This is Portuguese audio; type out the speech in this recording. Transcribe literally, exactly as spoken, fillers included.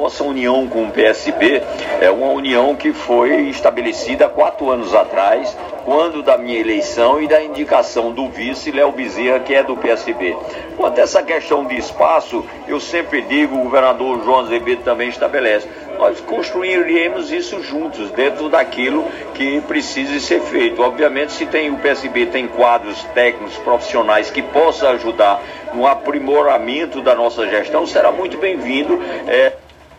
nossa união com o P S B é uma união que foi estabelecida há quatro anos atrás, quando da minha eleição e da indicação do vice Léo Bezerra, que é do P S B. Quanto a essa questão de espaço, eu sempre digo, o governador João Azevedo também estabelece, nós construiremos isso juntos, dentro daquilo que precisa ser feito. Obviamente, se tem, o P S B tem quadros técnicos, profissionais que possam ajudar no aprimoramento da nossa gestão, será muito bem-vindo. É...